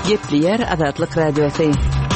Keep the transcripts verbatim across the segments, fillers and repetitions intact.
Gepleyer Azatlyk Radiosu.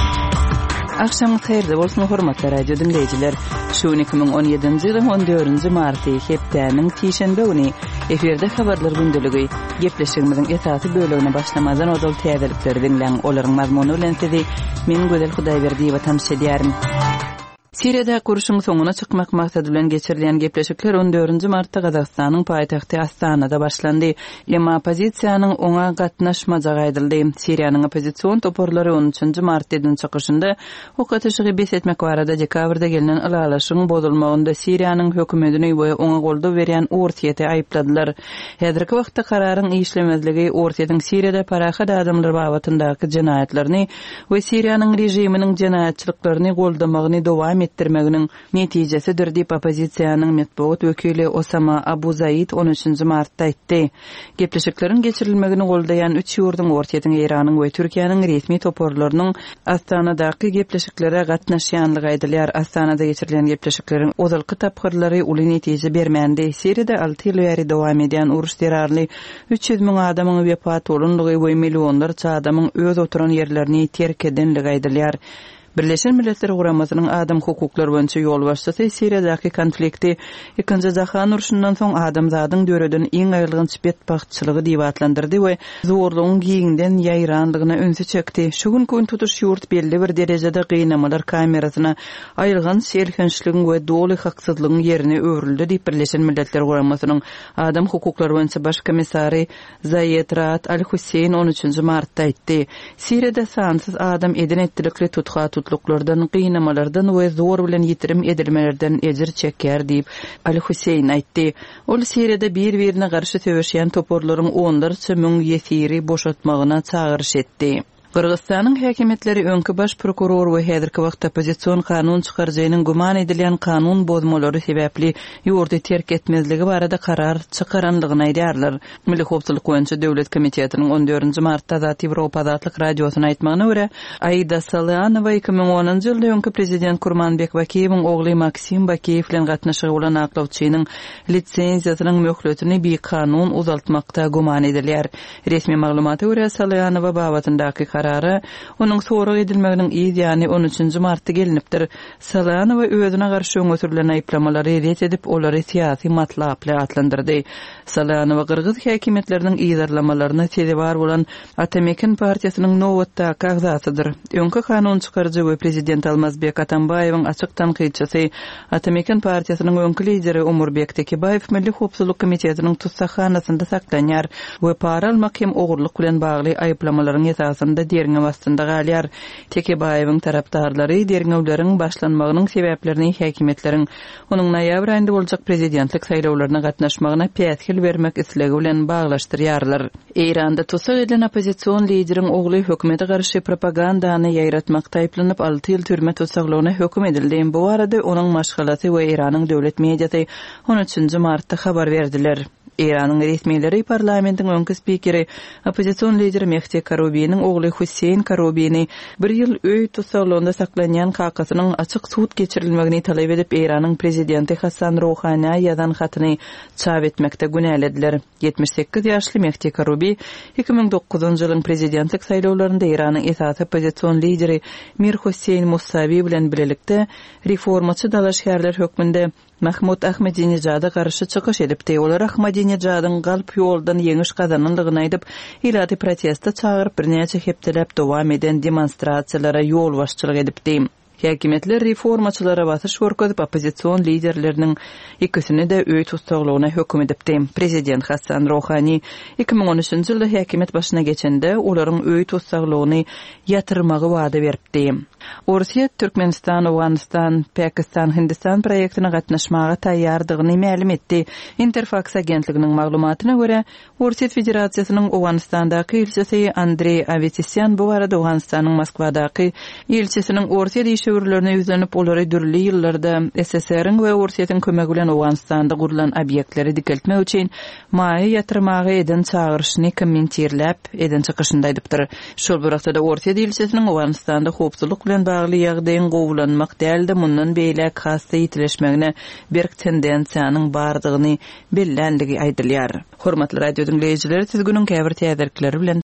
Akşam xeyrde bolsun hormatly radio dinleyijiler. Şu iki bin on ýedinji ýylyň on dördünji marty hepdäniň tişenbe güni eferde habarlar gündüligi gepleşigimiziň esasy bölümine başlamadan odal täzelikleri dinleň. Olaryň mazmuny bilen sizi men Gödel Hudaýberdiýewa tamşa edýärim. Siriýada guruşyň soňuna çykmak maksady bilen geçirilen gepleşikler on dördünji martda Gazagstanyň paýtagty Astanada başlandy. Emma opozisiýanyň oňa gatnaşmajagy aýdyldy. Siriýanyň opozisiýon toporlary on üçünji martdan çykyşynda okatyşygy besetmek barada dekabrda gelinen ılalaşyň bozulmagynda Siriýanyň hökümetine boýa oňa golda berýän Ortiýety aýpladylar. Häzirki wagtda kararyň işlemezligi Ortiýetyň Siriýada parahat adamlar babatyndaky jinaýatlaryny we Siriýanyň rejiminiň jinaýatçylyklaryny goldamagyny dowam etdirmeginiň netijesidir diýip opozisiýanyň matbuat wekili Osama Abu Zaid on üçünji martda aýtdy. Gepleşikleriň geçirilmegini goldaýan üç ýurdun Ortiýetyň Iranyň we Türkiýanyň resmi toporlarynyň Astanadaky gepleşiklere gatnaşýanlygy aýdylýar. Astanada geçirilen gepleşikleriň ozalky tapgyrlary uly netije bermändi. Siriýada alty ýyl bäri dowam edýän uruş terrorly üç ýüz miň adamyň wepat bolundygy we millionlarça adamyň öz oturan ýerlerini terk edenligi aýdylýar. Birleşen Milletler Guramasynyň adam hukuklary boýunça ýolbaşçysy Siriýadaky konflikti ikinji jahan uruşundan soň adamzadyň döreden iň aýrylgynç betbahtçylygy diýip atlandyrdy we zorlugyň giňinden ýaýranlygyna öňse çekdi. Şu gün gün tutuş ýurt belli bir derejede gynamalar kamerasyna aýrylgan serkençligiň we doly haksyzlygyň ýerine öwrüldi diýip Birleşen Milletler Guramasynyň adam hukuklary boýunça baş komissary Zayed Raat Al-Hussein on üçünji martda aýtdy. Siriýada sansyz adam eden etdirikli tutga tutluklardan, gynamalardan we zor bilen ýitirim edilmelerden ejir çekýär diýip Al-Hussein aýtdy. Ol Siriýada bir-birine garşy söwüşýän toporlaryň onlarça müň ýesiri boşatmagyna çagyryş etdi. Kırgızstanyň häkimetleri öňkü baş prokuror we häzirki wagtda opozisiýon kanun çykarjynyň guman edilen kanun bozmalary sebäpli ýurdy terk etmezligi barada karar çykaranlygyny aýdýarlar. Milli howpsuzlyk boýunça döwlet komitetiniň on dördünji martda Zat Ýewropa Azatlyk radiosyna aýtmagyna görä, Aida Salyanowa iki bin onunji ýylda öňkü prezident Kurmanbek Bakiýewiň ogly Maksim Bakiýew bilen gatnaşygy bolan aklawçynyň litsenziýasynyň möhletini bir kanun uzaltmakda guman edilýär. Resmi maglumata görä Salyanowa babatyndaky karara onuň soragy edilmeginiň ýa-ni on üçünji martda gelinipdir. Salyanowa özüne garşy öňötürilen aýplamalary ret edip olary siýasy matlaply atlandyrdy. Salyanowa Kırgız häkimetleriniň ýazarlamalaryna sebäp bolan Atamekin partiýasynyň nowatda kagzatydyr. Öňkü kanun çykarjy we prezident Almazbek Atambaýewiň açyk tanqidçisi Atamekin partiýasynyň öňkü lideri Umurbek Tekibaýew Milli Howpsuzlyk komitetiniň tutsaxanasynda saklanýar we para almak hem ogurlyk bilen bagly aýplamalaryň esasynda derňe bastynda galýar. Tekibaýewiň tarapdarlary derňewleriň başlanmagynyň sebäplerini häkimetleriň onuň noýabr aýynda boljak prezidentlik saýlawlaryna gatnaşmagyna pätkil bermek islegi bilen baglaşdyrýarlar. Iranda tutsak edilen opozisiýon lideriň ogly hökümete garşy propagandany ýaýratmakda aýplanyp alty ýyl türme tutsaklygyna höküm edildi. Bu arada onuň maşgalaty we Iranyň döwlet mediasy on üçünji martda habar berdiler. Iranyň resmiýetleri parlamentiň öňkü spikeri opozisiýon lideri Mehdi Karobiynyň ogly Hüseyin Karobiyny bir ýyl öý tutsaklygyna saklanýan kakasynyň açyk suud geçirilmegini talap edip Iranyň prezidenti Hasan Rouhany'a ýazan hatyny çap etmekde günälediler. yetmiş sekiz ýaşly Mehdi Karobi iki bin dokuzunji ýylyň prezidentlik saýlawlarynda Iranyň esasy opozisiýon lideri Mir Hüseyin Musavi bilen birlikde reformaçy dalaşýarlar hökmünde Mahmud Ahmadinejada garşy çykyş edipdi. Olar Ahmadinejadyň galp ýoldan ýeňiş gazananlygyny aýdyp, ilady protestde çagyryp birnäçe hepdelep dowam eden demonstrasiýalara ýol başçylyk edipdi. Häkimetler reformaçylara basyş görkezip opozisiýon liderleriniň ikisini de öý tutsaklygyna höküm edipdi. Prezident Hasan Rouhany iki bin on üçünji ýylda häkimet başyna geçende olaryň öý tutsaklygyny ýatyrmagy wada beripdi. Orsiýet, Türkmenistan, Awganistan, Pakistan, Hindistan proýektine gatnaşmaga taýýardygyny ma'lum etdi. Interfax agentliginiň maglumatyna görä, Orsiýet Federasiýasynyň Awganistandaky elçisi Andrey Avetисyan bu arada Awganistanyň Moskwadaky elçisiniň Orsiýet işgörlerini yüzlenip olary dürli ýyllarda S S R-iň we Orsiýetyň kömegi bilen Awganistanda gurulan obýektleri dikeltmek üçin maýy ýatyrmagy eden çagyryşyny kommentirläp eden çykyşynda aýdypdyr. Şol wagtda Orsiýet elçisiniň Awganistanda howpsuzlyk bilen bagly ýagdaýyň gowulanmak däldi mundan beýle kasty ýitileşmegine bir tendensiýanyň bardygyny belländigi aýdylýar. Hormatly radio dinleýijiler, siz günüň käbir täzirkleri bilen